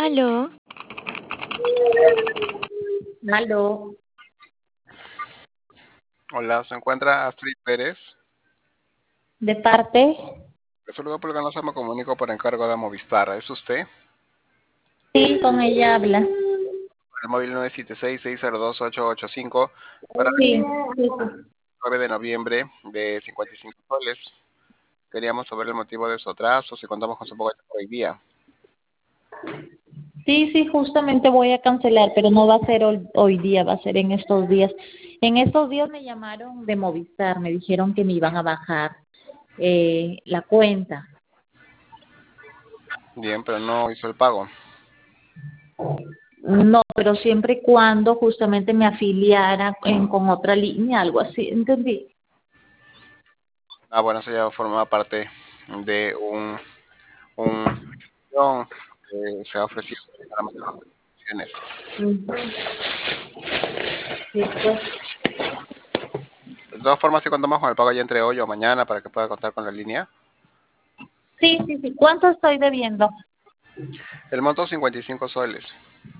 Aló, Aló, Hola, se encuentra Astrid Pérez. de parte. Le saludo por el me comunico por encargo de Movistar. ¿Es usted? Sí, con ella habla. El móvil 976-602-885 para Sí, sí, sí. el 9 de noviembre de 55 soles. Queríamos saber el motivo de su atraso, si contamos con su poco de tiempo hoy día. Sí, sí, justamente voy a cancelar, pero no va a ser hoy día, va a ser en estos días. En estos días me llamaron de Movistar, me dijeron que me iban a bajar la cuenta. Bien, pero no hizo el pago. No, pero siempre y cuando justamente me afiliara con otra línea, algo así, ¿entendí? Ah, bueno, eso ya forma parte de un que se ha ofrecido para mejorar las opciones. Ujú. Sí, pues. De todas formas, si contamos con el pago ya entre hoy o mañana para que pueda contar con la línea. Sí, sí, sí. ¿Cuánto estoy debiendo? El monto 55 soles.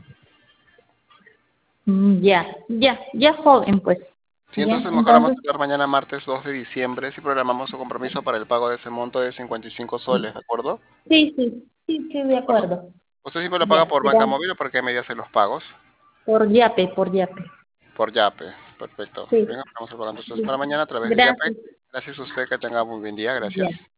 Ya, joven, pues. Sí, Ya, entonces mejoramos entonces, hablar mañana martes 2 de diciembre si programamos su compromiso para el pago de ese monto de 55 soles, ¿de acuerdo? sí, de ¿De acuerdo? acuerdo. ¿Usted siempre lo paga Ya, por banca gracias. móvil o por qué medio hace los pagos? Por Yape. Por Yape, perfecto. Sí, Venga, vamos a pagar entonces para mañana a través de Yape. gracias. Gracias a usted, que tenga muy buen día, Ya. gracias.